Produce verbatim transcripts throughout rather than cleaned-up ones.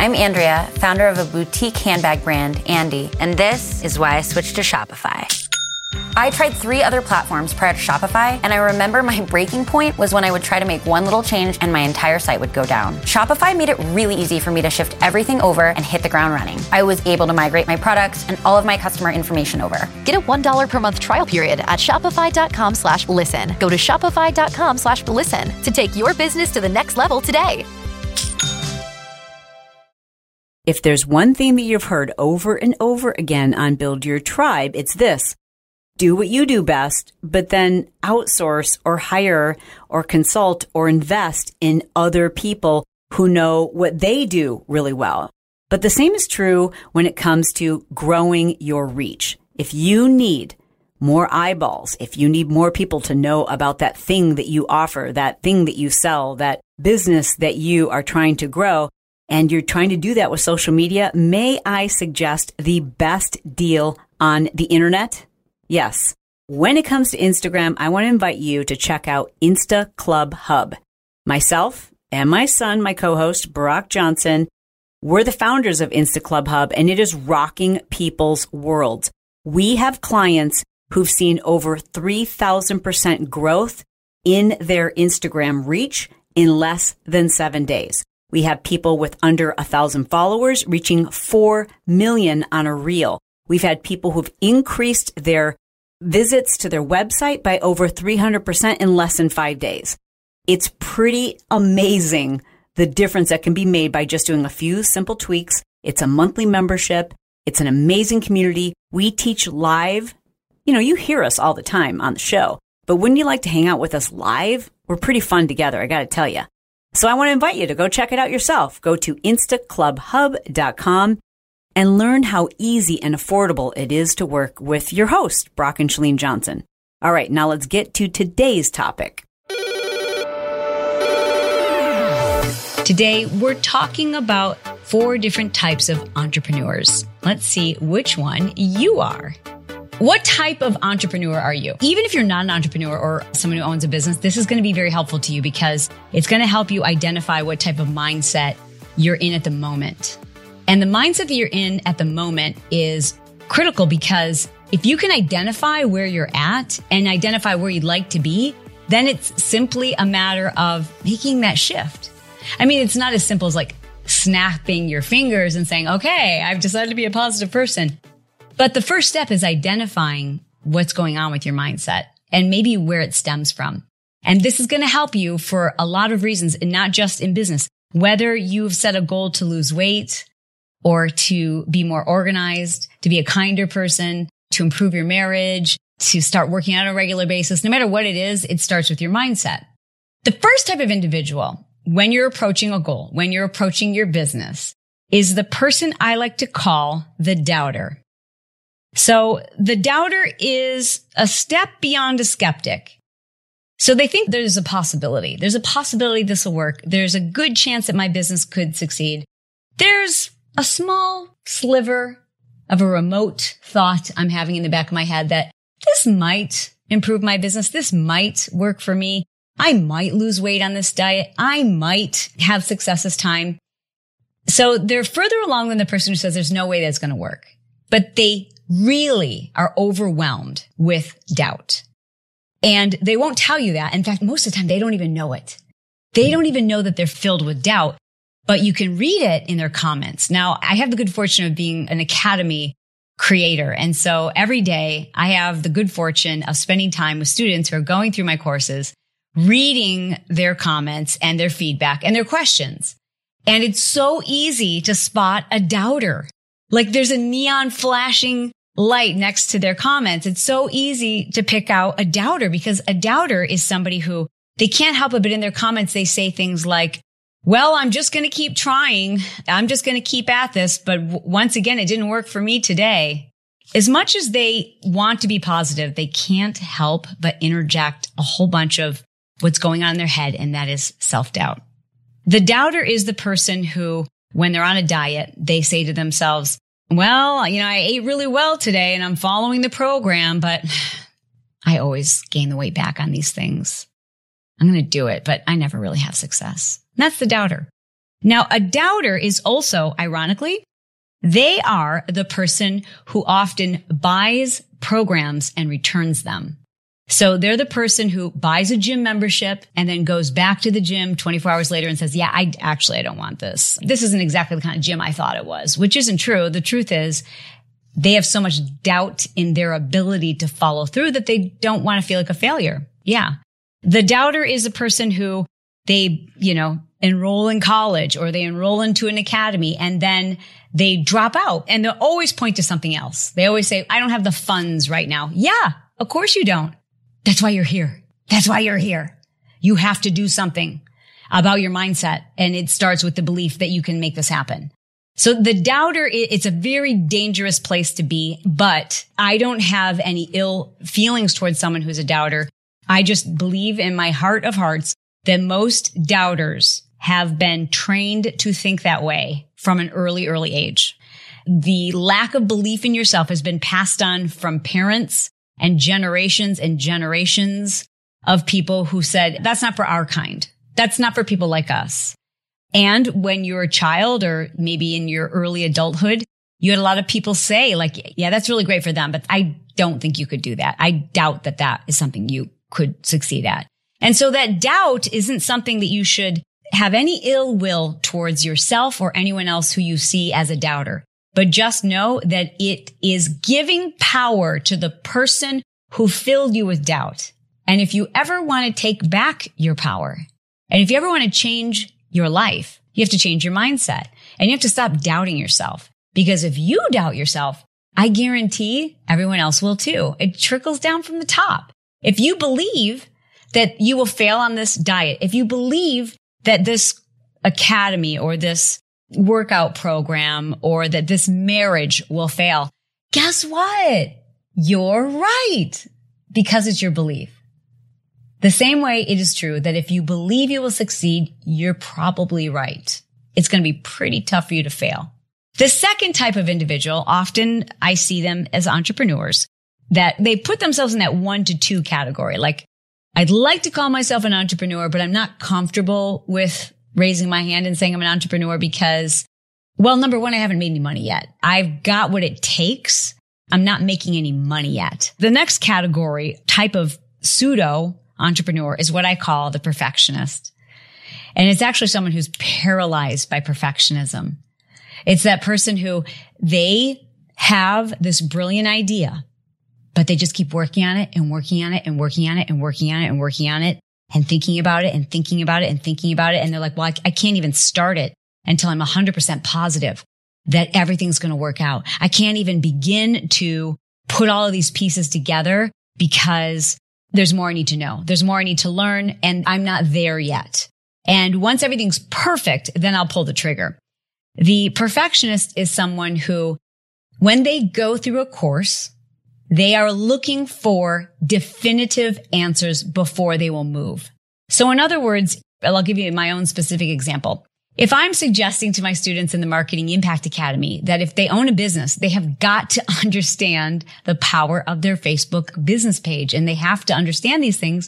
I'm Andrea, founder of a boutique handbag brand, Andy, and this is why I switched to Shopify. I tried three other platforms prior to Shopify, and I remember my breaking point was when I would try to make one little change and my entire site would go down. Shopify made it really easy for me to shift everything over and hit the ground running. I was able to migrate my products and all of my customer information over. Get a one dollar per month trial period at shopify.com slash listen. Go to shopify.com slash listen to take your business to the next level today. If there's one thing that you've heard over and over again on Build Your Tribe, it's this. Do what you do best, but then outsource or hire or consult or invest in other people who know what they do really well. But the same is true when it comes to growing your reach. If you need more eyeballs, if you need more people to know about that thing that you offer, that thing that you sell, that business that you are trying to grow, and you're trying to do that with social media, may I suggest the best deal on the internet? Yes. When it comes to Instagram, I want to invite you to check out Insta Club Hub. Myself and my son, my co-host, Barack Johnson, we're the founders of Insta Club Hub, and it is rocking people's worlds. We have clients who've seen over three thousand percent growth in their Instagram reach in less than seven days. We have people with under a thousand followers reaching four million on a reel. We've had people who've increased their visits to their website by over three hundred percent in less than five days. It's pretty amazing the difference that can be made by just doing a few simple tweaks. It's a monthly membership. It's an amazing community. We teach live. You know, you hear us all the time on the show, but wouldn't you like to hang out with us live? We're pretty fun together, I got to tell you. So I want to invite you to go check it out yourself. Go to insta club hub dot com. and learn how easy and affordable it is to work with your host, Brock and Chalene Johnson. All right, now let's get to today's topic. Today, we're talking about four different types of entrepreneurs. Let's see which one you are. What type of entrepreneur are you? Even if you're not an entrepreneur or someone who owns a business, this is going to be very helpful to you because it's going to help you identify what type of mindset you're in at the moment. And the mindset that you're in at the moment is critical because if you can identify where you're at and identify where you'd like to be, then it's simply a matter of making that shift. I mean, it's not as simple as like snapping your fingers and saying, okay, I've decided to be a positive person. But the first step is identifying what's going on with your mindset and maybe where it stems from. And this is going to help you for a lot of reasons, and not just in business. Whether you've set a goal to lose weight, or to be more organized, to be a kinder person, to improve your marriage, to start working out on a regular basis. No matter what it is, it starts with your mindset. The first type of individual, when you're approaching a goal, when you're approaching your business, is the person I like to call the doubter. So the doubter is a step beyond a skeptic. So they think there's a possibility. There's a possibility this will work. There's a good chance that my business could succeed. There's a small sliver of a remote thought I'm having in the back of my head that this might improve my business. This might work for me. I might lose weight on this diet. I might have success this time. So they're further along than the person who says there's no way that's going to work. But they really are overwhelmed with doubt. And they won't tell you that. In fact, most of the time, they don't even know it. They don't even know that they're filled with doubt. But you can read it in their comments. Now, I have the good fortune of being an Academy creator. And so every day I have the good fortune of spending time with students who are going through my courses, reading their comments and their feedback and their questions. And it's so easy to spot a doubter. Like there's a neon flashing light next to their comments. It's so easy to pick out a doubter because a doubter is somebody who they can't help it, but in their comments, they say things like, well, I'm just going to keep trying. I'm just going to keep at this. But w- once again, it didn't work for me today. As much as they want to be positive, they can't help but interject a whole bunch of what's going on in their head, and that is self-doubt. The doubter is the person who, when they're on a diet, they say to themselves, well, you know, I ate really well today and I'm following the program, but I always gain the weight back on these things. I'm going to do it, but I never really have success. That's the doubter. Now, a doubter is also, ironically, they are the person who often buys programs and returns them. So they're the person who buys a gym membership and then goes back to the gym twenty-four hours later and says, yeah, I actually, I don't want this. This isn't exactly the kind of gym I thought it was, which isn't true. The truth is they have so much doubt in their ability to follow through that they don't want to feel like a failure. Yeah. The doubter is a person who they, you know, enroll in college or they enroll into an academy and then they drop out and they'll always point to something else. They always say, I don't have the funds right now. Yeah, of course you don't. That's why you're here. That's why you're here. You have to do something about your mindset. And it starts with the belief that you can make this happen. So the doubter, it's a very dangerous place to be, but I don't have any ill feelings towards someone who's a doubter. I just believe in my heart of hearts that most doubters have been trained to think that way from an early, early age. The lack of belief in yourself has been passed on from parents and generations and generations of people who said, that's not for our kind. That's not for people like us. And when you're a child or maybe in your early adulthood, you had a lot of people say like, yeah, that's really great for them, but I don't think you could do that. I doubt that that is something you could succeed at. And so that doubt isn't something that you should have any ill will towards yourself or anyone else who you see as a doubter. But just know that it is giving power to the person who filled you with doubt. And if you ever want to take back your power, and if you ever want to change your life, you have to change your mindset. And you have to stop doubting yourself. Because if you doubt yourself, I guarantee everyone else will too. It trickles down from the top. If you believe that you will fail on this diet, if you believe that this academy or this workout program or that this marriage will fail, guess what? You're right, because it's your belief. The same way it is true that if you believe you will succeed, you're probably right. It's going to be pretty tough for you to fail. The second type of individual, often I see them as entrepreneurs, that they put themselves in that one to two category. Like, I'd like to call myself an entrepreneur, but I'm not comfortable with raising my hand and saying I'm an entrepreneur because, well, number one, I haven't made any money yet. I've got what it takes. I'm not making any money yet. The next category, type of pseudo entrepreneur, is what I call the perfectionist. And it's actually someone who's paralyzed by perfectionism. It's that person who they have this brilliant idea, but they just keep working on it and working on it and working on it and working on it and working on it and thinking about it and thinking about it and thinking about it. And they're like, well, I, I can't even start it until I'm one hundred percent positive that everything's going to work out. I can't even begin to put all of these pieces together because there's more I need to know. There's more I need to learn, and I'm not there yet. And once everything's perfect, then I'll pull the trigger. The perfectionist is someone who, when they go through a course, they are looking for definitive answers before they will move. So in other words, I'll give you my own specific example. If I'm suggesting to my students in the Marketing Impact Academy that if they own a business, they have got to understand the power of their Facebook business page, and they have to understand these things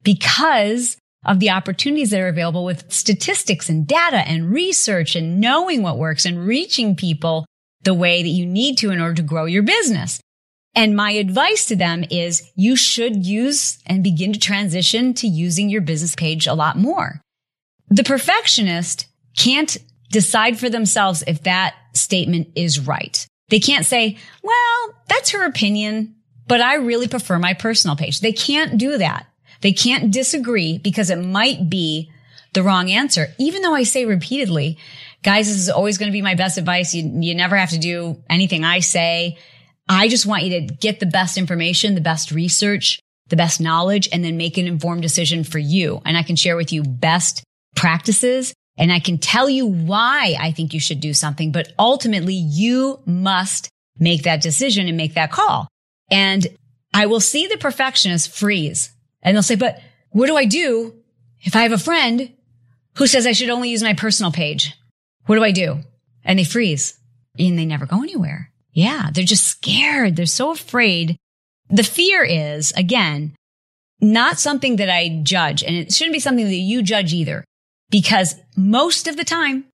because of the opportunities that are available with statistics and data and research and knowing what works and reaching people the way that you need to in order to grow your business. And my advice to them is you should use and begin to transition to using your business page a lot more. The perfectionist can't decide for themselves if that statement is right. They can't say, well, that's her opinion, but I really prefer my personal page. They can't do that. They can't disagree because it might be the wrong answer. Even though I say repeatedly, guys, this is always going to be my best advice. You, you never have to do anything I say. I just want you to get the best information, the best research, the best knowledge, and then make an informed decision for you. And I can share with you best practices, and I can tell you why I think you should do something. But ultimately, you must make that decision and make that call. And I will see the perfectionist freeze. And they'll say, but what do I do if I have a friend who says I should only use my personal page? What do I do? And they freeze and they never go anywhere. Yeah, they're just scared. They're so afraid. The fear is, again, not something that I judge, and it shouldn't be something that you judge either, because most of the time,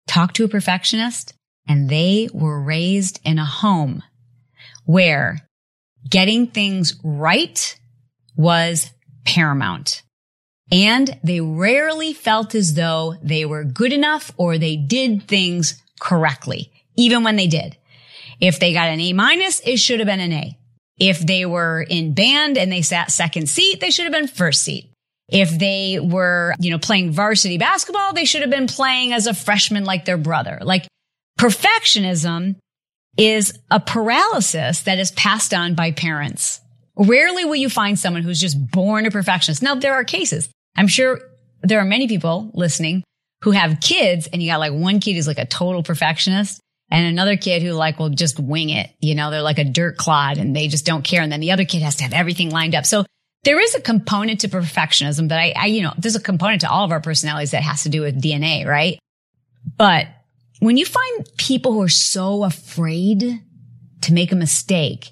talked to a perfectionist, and they were raised in a home where getting things right was paramount. And they rarely felt as though they were good enough or they did things correctly, even when they did. If they got an A minus, it should have been an A. If they were in band and they sat second seat, they should have been first seat. If they were, you know, playing varsity basketball, they should have been playing as a freshman like their brother. Like, perfectionism is a paralysis that is passed on by parents. Rarely will you find someone who's just born a perfectionist. Now, there are cases. I'm sure there are many people listening who have kids, and you got like one kid who's like a total perfectionist and another kid who like will just wing it. You know, they're like a dirt clod and they just don't care. And then the other kid has to have everything lined up. So there is a component to perfectionism that I, I, you know, there's a component to all of our personalities that has to do with D N A, right? But when you find people who are so afraid to make a mistake,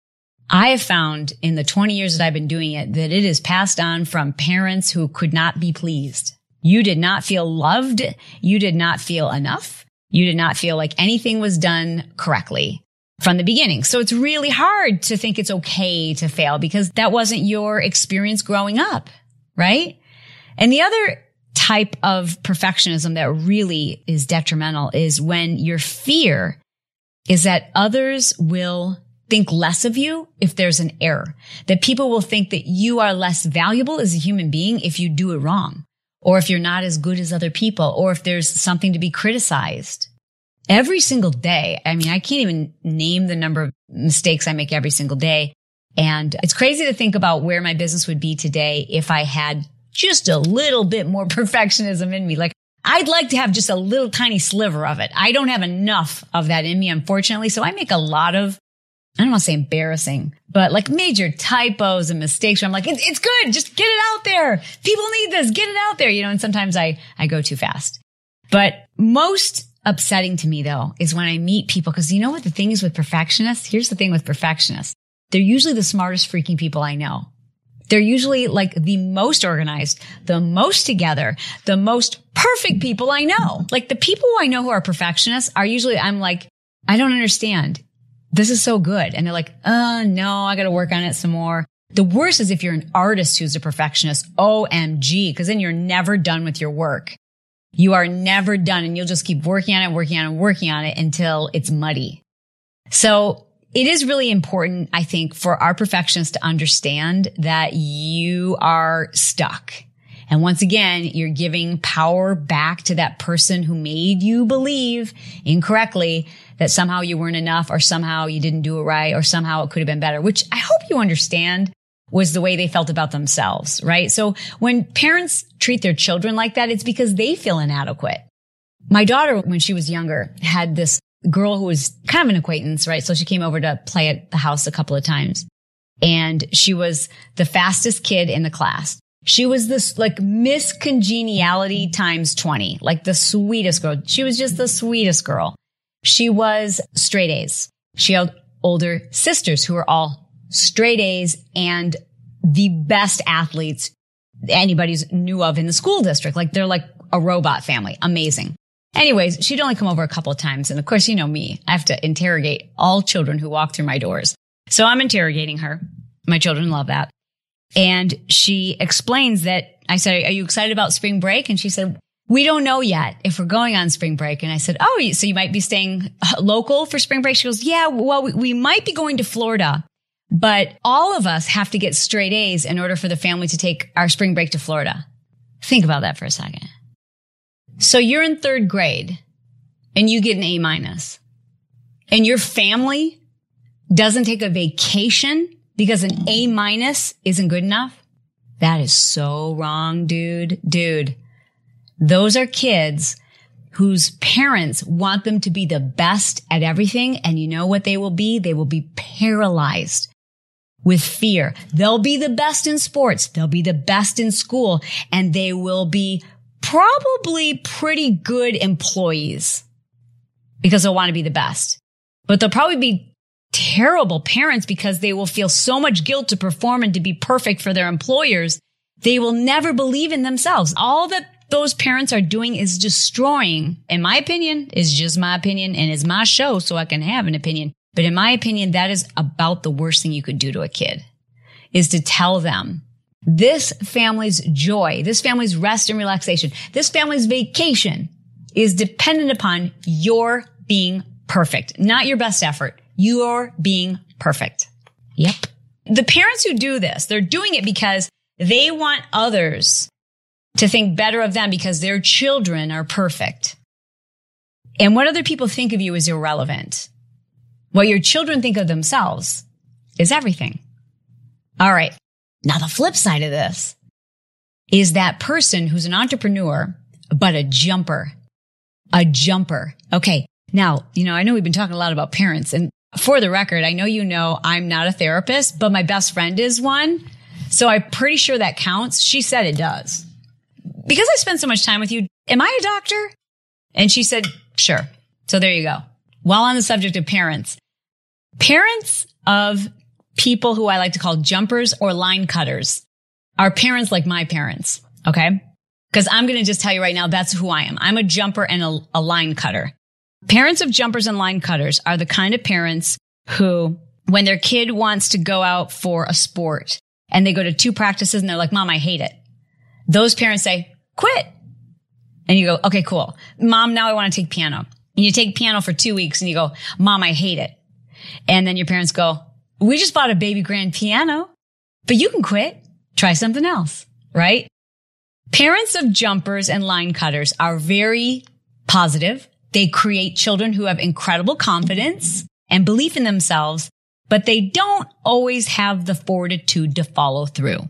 I have found in the twenty years that I've been doing it that it is passed on from parents who could not be pleased. You did not feel loved. You did not feel enough. You did not feel like anything was done correctly from the beginning. So it's really hard to think it's okay to fail because that wasn't your experience growing up, right? And the other type of perfectionism that really is detrimental is when your fear is that others will think less of you if there's an error, that people will think that you are less valuable as a human being if you do it wrong, or if you're not as good as other people, or if there's something to be criticized. Every single day, I mean, I can't even name the number of mistakes I make every single day. And it's crazy to think about where my business would be today if I had just a little bit more perfectionism in me. Like, I'd like to have just a little tiny sliver of it. I don't have enough of that in me, unfortunately. So I make a lot of, I don't want to say embarrassing, but like major typos and mistakes where I'm like, it's, it's good. Just get it out there. People need this. Get it out there. You know, and sometimes I, I go too fast. But most upsetting to me though is when I meet people, because you know what the thing is with perfectionists? Here's the thing with perfectionists. They're usually the smartest freaking people I know. They're usually like the most organized, the most together, the most perfect people I know. Like the people who I know who are perfectionists are usually, I'm like, I don't understand. This is so good. And they're like, oh no, I got to work on it some more. The worst is if you're an artist who's a perfectionist, O M G, because then you're never done with your work. You are never done and you'll just keep working on it, working on it, working on it until it's muddy. So it is really important, I think, for our perfectionists to understand that you are stuck. And once again, you're giving power back to that person who made you believe incorrectly that somehow you weren't enough or somehow you didn't do it right or somehow it could have been better, which I hope you understand was the way they felt about themselves, right? So when parents treat their children like that, it's because they feel inadequate. My daughter, when she was younger, had this girl who was kind of an acquaintance, right? So she came over to play at the house a couple of times. And she was the fastest kid in the class. She was this like Miss Congeniality times twenty, like the sweetest girl. She was just the sweetest girl. She was straight A's. She had older sisters who were all straight A's and the best athletes anybody's knew of in the school district. Like they're like a robot family. Amazing. Anyways, she'd only come over a couple of times. And of course, you know me, I have to interrogate all children who walk through my doors. So I'm interrogating her. My children love that. And she explains that I said, are you excited about spring break? And she said, we don't know yet if we're going on spring break. And I said, oh, so you might be staying local for spring break? She goes, yeah, well, we, we might be going to Florida, but all of us have to get straight A's in order for the family to take our spring break to Florida. Think about that for a second. So you're in third grade and you get an A minus and your family doesn't take a vacation because an A minus isn't good enough. That is so wrong, dude. Dude, those are kids whose parents want them to be the best at everything. And you know what they will be? They will be paralyzed with fear. They'll be the best in sports. They'll be the best in school, and they will be probably pretty good employees because they'll want to be the best. But they'll probably be terrible parents because they will feel so much guilt to perform and to be perfect for their employers. They will never believe in themselves. All that those parents are doing is destroying, in my opinion, is just my opinion and it's my show so I can have an opinion. But in my opinion, that is about the worst thing you could do to a kid, is to tell them this family's joy, this family's rest and relaxation, this family's vacation is dependent upon your being perfect, not your best effort. You're being perfect. Yep. The parents who do this, they're doing it because they want others to think better of them because their children are perfect. And what other people think of you is irrelevant. What your children think of themselves is everything. All right. Now, the flip side of this is that person who's an entrepreneur, but a jumper. A jumper. Okay. Now, you know, I know we've been talking a lot about parents, and for the record, I know you know I'm not a therapist, but my best friend is one. So I'm pretty sure that counts. She said it does. Because I spend so much time with you, am I a doctor? And she said, sure. So there you go. While on the subject of parents, parents of people who I like to call jumpers or line cutters are parents like my parents. Okay. Because I'm going to just tell you right now, that's who I am. I'm a jumper and a, a line cutter. Parents of jumpers and line cutters are the kind of parents who, when their kid wants to go out for a sport and they go to two practices and they're like, Mom, I hate it. Those parents say, quit. And you go, okay, cool. Mom, now I want to take piano. And you take piano for two weeks and you go, Mom, I hate it. And then your parents go, we just bought a baby grand piano, but you can quit. Try something else, right? Parents of jumpers and line cutters are very positive. They create children who have incredible confidence and belief in themselves, but they don't always have the fortitude to follow through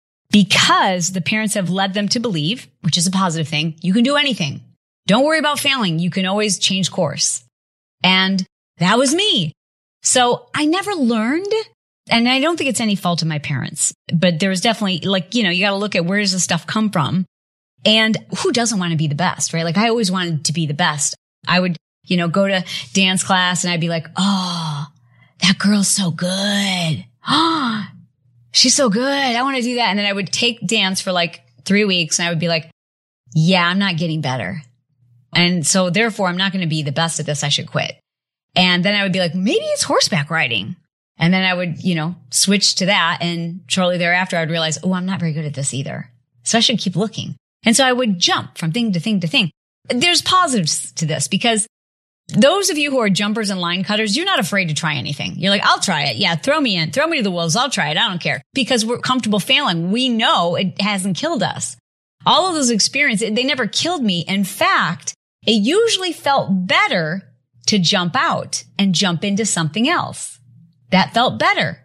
because the parents have led them to believe, which is a positive thing, you can do anything. Don't worry about failing. You can always change course. And that was me. So I never learned, and I don't think it's any fault of my parents, but there was definitely, like, you know, you got to look at where does the stuff come from and who doesn't want to be the best, right? Like I always wanted to be the best. I would, you know, go to dance class and I'd be like, oh, that girl's so good. Oh, she's so good. I want to do that. And then I would take dance for like three weeks and I would be like, yeah, I'm not getting better. And so therefore I'm not going to be the best at this. I should quit. And then I would be like, maybe it's horseback riding. And then I would, you know, switch to that. And shortly thereafter, I would realize, oh, I'm not very good at this either. So I should keep looking. And so I would jump from thing to thing to thing. There's positives to this because those of you who are jumpers and line cutters, you're not afraid to try anything. You're like, I'll try it. Yeah, throw me in. Throw me to the wolves. I'll try it. I don't care. Because we're comfortable failing. We know it hasn't killed us. All of those experiences, they never killed me. In fact, it usually felt better to jump out and jump into something else. That felt better.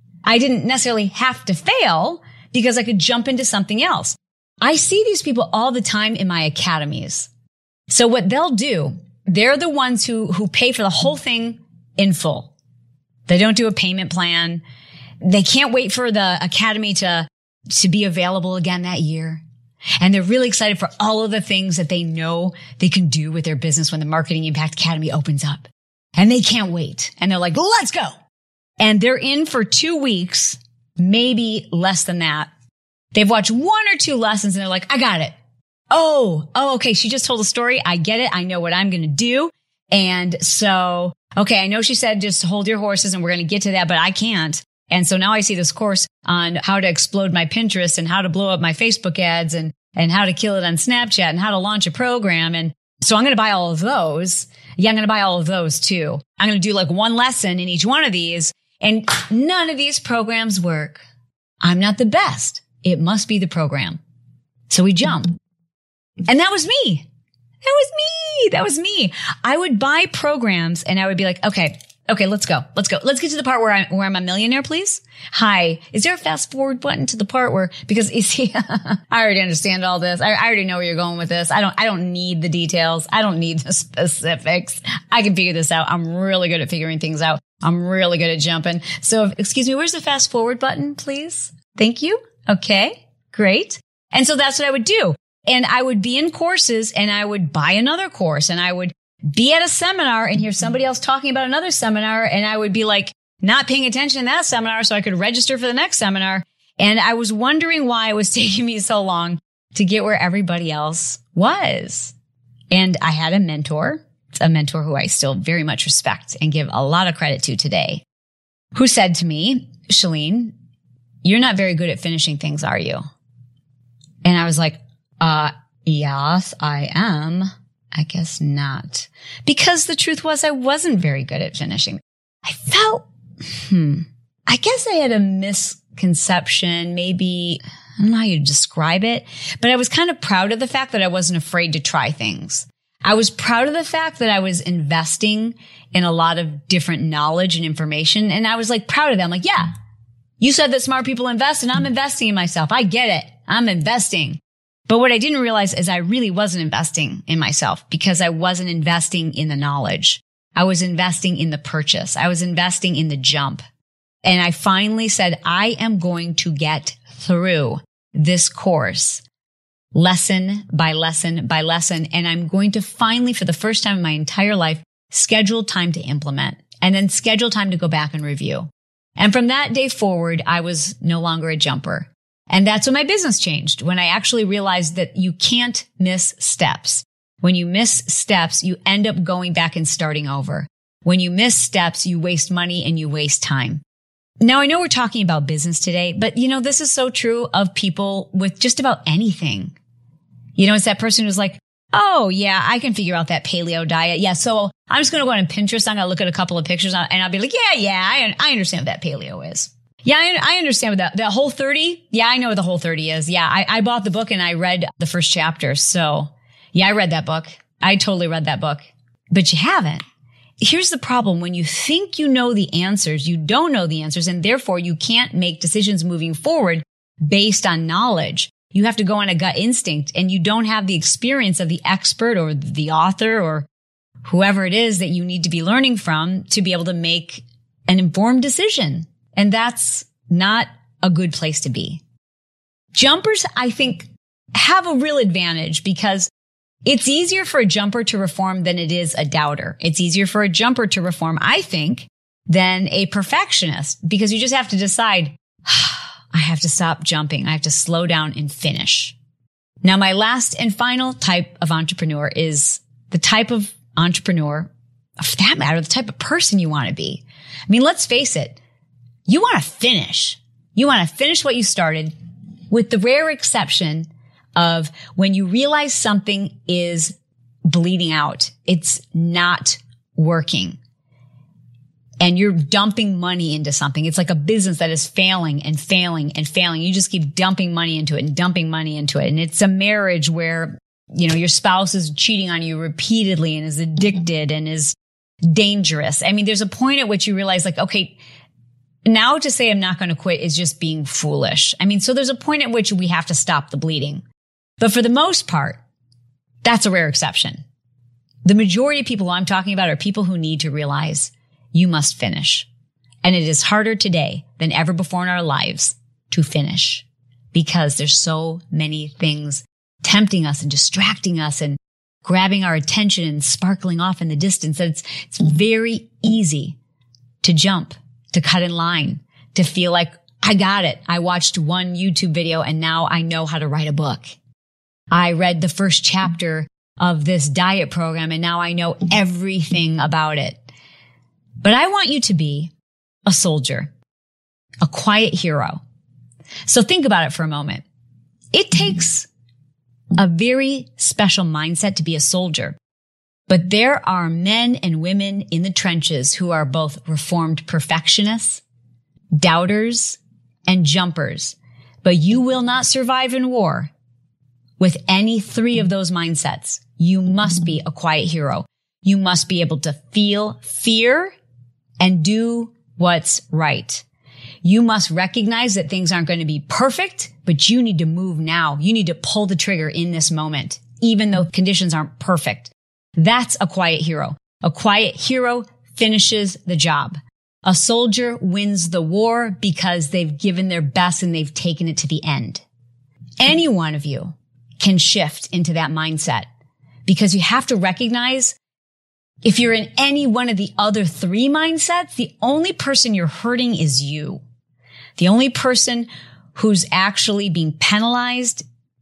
I didn't necessarily have to fail because I could jump into something else. I see these people all the time in my academies. So what they'll do, they're the ones who, who pay for the whole thing in full. They don't do a payment plan. They can't wait for the academy to, to be available again that year. And they're really excited for all of the things that they know they can do with their business when the Marketing Impact Academy opens up. And they can't wait. And they're like, let's go. And they're in for two weeks, maybe less than that. They've watched one or two lessons and they're like, I got it. Oh, oh, okay. She just told a story. I get it. I know what I'm going to do. And so, okay, I know she said just hold your horses and we're going to get to that, but I can't. And so now I see this course on how to explode my Pinterest and how to blow up my Facebook ads and, and how to kill it on Snapchat and how to launch a program. And so I'm going to buy all of those. Yeah, I'm going to buy all of those too. I'm going to do like one lesson in each one of these. And none of these programs work. I'm not the best. It must be the program. So we jump. And that was me. That was me. That was me. I would buy programs and I would be like, okay, okay, let's go. Let's go. Let's get to the part where I'm, where I'm a millionaire, please. Hi. Is there a fast forward button to the part where, because you see, I already understand all this. I, I already know where you're going with this. I don't, I don't need the details. I don't need the specifics. I can figure this out. I'm really good at figuring things out. I'm really good at jumping. So excuse me, where's the fast forward button, please? Thank you. Okay, great. And so that's what I would do. And I would be in courses and I would buy another course and I would be at a seminar and hear somebody else talking about another seminar. And I would be like not paying attention to that seminar so I could register for the next seminar. And I was wondering why it was taking me so long to get where everybody else was. And I had a mentor, a mentor who I still very much respect and give a lot of credit to today, who said to me, Chalene, you're not very good at finishing things, are you? And I was like, uh, yes, I am. I guess not. Because the truth was I wasn't very good at finishing. I felt, hmm, I guess I had a misconception, maybe, I don't know how you describe it, but I was kind of proud of the fact that I wasn't afraid to try things. I was proud of the fact that I was investing in a lot of different knowledge and information. And I was like proud of them. Like, yeah, you said that smart people invest and I'm investing in myself. I get it. I'm investing. But what I didn't realize is I really wasn't investing in myself because I wasn't investing in the knowledge. I was investing in the purchase. I was investing in the jump. And I finally said, I am going to get through this course lesson by lesson by lesson. And I'm going to finally, for the first time in my entire life, schedule time to implement and then schedule time to go back and review. And from that day forward, I was no longer a jumper. And that's when my business changed, when I actually realized that you can't miss steps. When you miss steps, you end up going back and starting over. When you miss steps, you waste money and you waste time. Now, I know we're talking about business today, but you know, this is so true of people with just about anything. You know, it's that person who's like, oh yeah, I can figure out that paleo diet. Yeah. So I'm just going to go on Pinterest. I'm going to look at a couple of pictures and I'll be like, yeah, yeah, I, I understand what that paleo is. Yeah, I, I understand what that, that Whole thirty. Yeah, I know what the Whole thirty is. Yeah, I, I bought the book and I read the first chapter. So yeah, I read that book. I totally read that book, but you haven't. Here's the problem. When you think you know the answers, you don't know the answers, and therefore you can't make decisions moving forward based on knowledge. You have to go on a gut instinct, and you don't have the experience of the expert or the author or whoever it is that you need to be learning from to be able to make an informed decision. And that's not a good place to be. Jumpers, I think, have a real advantage because it's easier for a jumper to reform than it is a doubter. It's easier for a jumper to reform, I think, than a perfectionist because you just have to decide, I have to stop jumping. I have to slow down and finish. Now, my last and final type of entrepreneur is the type of entrepreneur, for that matter, the type of person you want to be. I mean, let's face it. You want to finish. You want to finish what you started, with the rare exception of when you realize something is bleeding out. It's not working. And you're dumping money into something. It's like a business that is failing and failing and failing. You just keep dumping money into it and dumping money into it. And it's a marriage where, you know, your spouse is cheating on you repeatedly and is addicted and is dangerous. I mean, there's a point at which you realize like, okay, now to say I'm not going to quit is just being foolish. I mean, so there's a point at which we have to stop the bleeding. But for the most part, that's a rare exception. The majority of people I'm talking about are people who need to realize you must finish. And it is harder today than ever before in our lives to finish because there's so many things tempting us and distracting us and grabbing our attention and sparkling off in the distance that it's, it's very easy to jump, to cut in line, to feel like I got it. I watched one YouTube video and now I know how to write a book. I read the first chapter of this diet program and now I know everything about it. But I want you to be a soldier, a quiet hero. So think about it for a moment. It takes a very special mindset to be a soldier. But there are men and women in the trenches who are both reformed perfectionists, doubters, and jumpers. But you will not survive in war with any three of those mindsets. You must be a quiet hero. You must be able to feel fear and do what's right. You must recognize that things aren't going to be perfect, but you need to move now. You need to pull the trigger in this moment, even though conditions aren't perfect. That's a quiet hero. A quiet hero finishes the job. A soldier wins the war because they've given their best and they've taken it to the end. Any one of you can shift into that mindset because you have to recognize if you're in any one of the other three mindsets, the only person you're hurting is you. The only person who's actually being penalized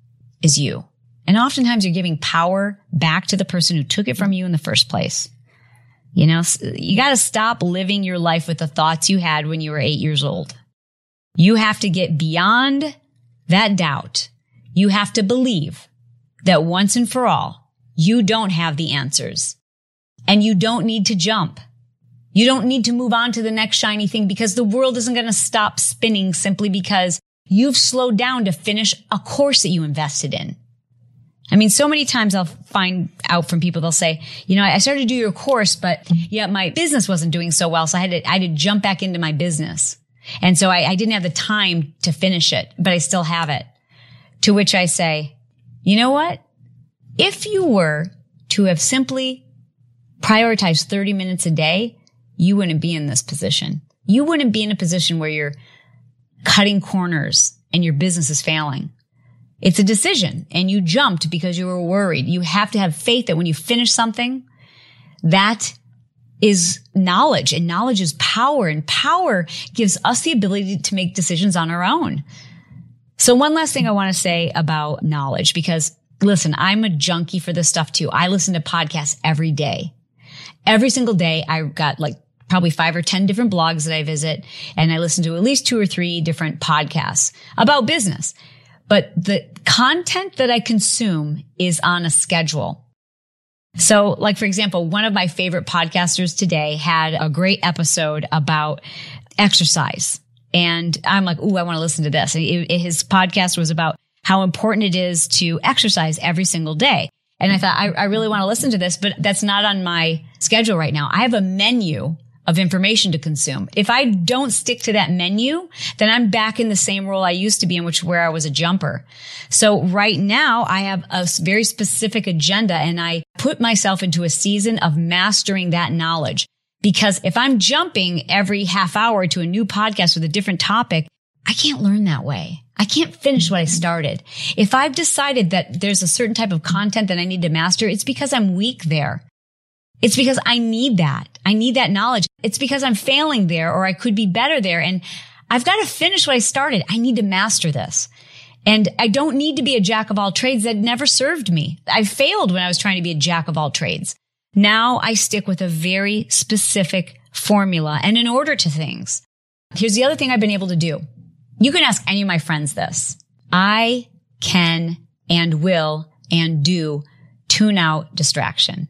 is you. And oftentimes you're giving power back to the person who took it from you in the first place. You know, you got to stop living your life with the thoughts you had when you were eight years old. You have to get beyond that doubt. You have to believe that once and for all, you don't have the answers and you don't need to jump. You don't need to move on to the next shiny thing because the world isn't going to stop spinning simply because you've slowed down to finish a course that you invested in. I mean, so many times I'll find out from people, they'll say, you know, I started to do your course, but yeah, my business wasn't doing so well. So I had to, I had to jump back into my business. And so I, I didn't have the time to finish it, but I still have it. To which I say, you know what? If you were to have simply prioritized thirty minutes a day, you wouldn't be in this position. You wouldn't be in a position where you're cutting corners and your business is failing. It's a decision and you jumped because you were worried. You have to have faith that when you finish something, that is knowledge, and knowledge is power, and power gives us the ability to make decisions on our own. So one last thing I want to say about knowledge, because listen, I'm a junkie for this stuff too. I listen to podcasts every day. Every single day, I got like probably five or ten different blogs that I visit, and I listen to at least two or three different podcasts about business. But the content that I consume is on a schedule. So like, for example, one of my favorite podcasters today had a great episode about exercise. And I'm like, ooh, I want to listen to this. It, it, his podcast was about how important it is to exercise every single day. And I thought, I, I really want to listen to this, but that's not on my schedule right now. I have a menu of information to consume. If I don't stick to that menu, then I'm back in the same role I used to be in, which where I was a jumper. So right now I have a very specific agenda, and I put myself into a season of mastering that knowledge. Because if I'm jumping every half hour to a new podcast with a different topic, I can't learn that way. I can't finish what I started. If I've decided that there's a certain type of content that I need to master, it's because I'm weak there. It's because I need that. I need that knowledge. It's because I'm failing there, or I could be better there. And I've got to finish what I started. I need to master this. And I don't need to be a jack of all trades. That never served me. I failed when I was trying to be a jack of all trades. Now I stick with a very specific formula and an order to things. Here's the other thing I've been able to do. You can ask any of my friends this. I can and will and do tune out distraction.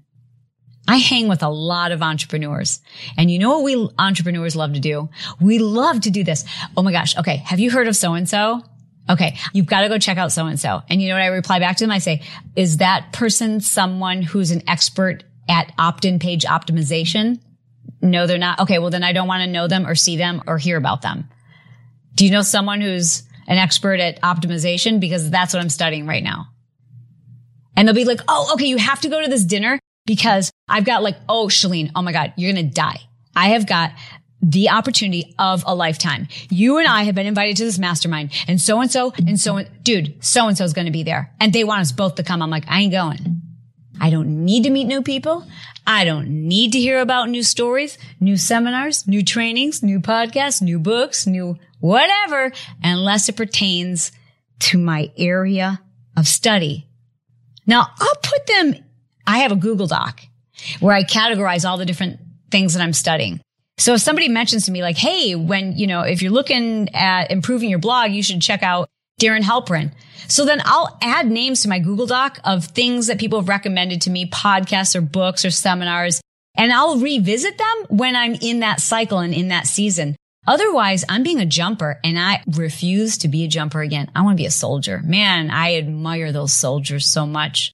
I hang with a lot of entrepreneurs. And you know what we entrepreneurs love to do? We love to do this. Oh my gosh. Okay. Have you heard of so-and-so? Okay. You've got to go check out so-and-so. And you know what I reply back to them? I say, is that person someone who's an expert at opt-in page optimization? No, they're not. Okay. Well, then I don't want to know them or see them or hear about them. Do you know someone who's an expert at optimization? Because that's what I'm studying right now. And they'll be like, oh, okay. You have to go to this dinner because I've got like, oh, Chalene, oh my God, you're going to die. I have got the opportunity of a lifetime. You and I have been invited to this mastermind, and so-and-so and so, dude, so-and-so is going to be there, and they want us both to come. I'm like, I ain't going. I don't need to meet new people. I don't need to hear about new stories, new seminars, new trainings, new podcasts, new books, new whatever, unless it pertains to my area of study. Now, I'll put them, I have a Google Doc where I categorize all the different things that I'm studying. So if somebody mentions to me like, hey, when, you know, if you're looking at improving your blog, you should check out Darren Halperin. So then I'll add names to my Google Doc of things that people have recommended to me, podcasts or books or seminars, and I'll revisit them when I'm in that cycle and in that season. Otherwise, I'm being a jumper, and I refuse to be a jumper again. I want to be a soldier. Man, I admire those soldiers so much.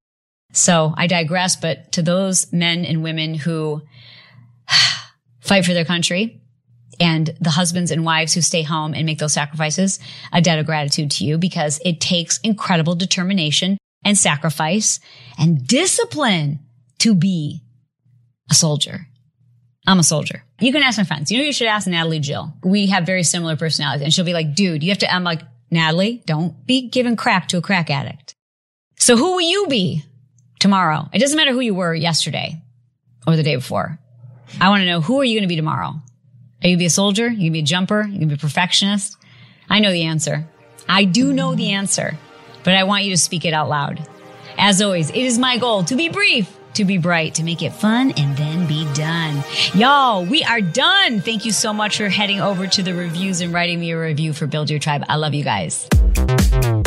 So I digress, but to those men and women who fight for their country, and the husbands and wives who stay home and make those sacrifices, a debt of gratitude to you, because it takes incredible determination and sacrifice and discipline to be a soldier. I'm a soldier. You can ask my friends. You know, you should ask Natalie Jill. We have very similar personalities. And she'll be like, dude, you have to, I'm like, Natalie, don't be giving crack to a crack addict. So who will you be tomorrow? It doesn't matter who you were yesterday or the day before. I want to know, who are you going to be tomorrow? Are you going to be a soldier? Are you going to be a jumper? Are you going to be a perfectionist? I know the answer. I do know the answer. but I want you to speak it out loud. As always, it is my goal to be brief, to be bright, to make it fun, and then be done. Y'all, we are done. Thank you so much for heading over to the reviews and writing me a review for Build Your Tribe. I love you guys.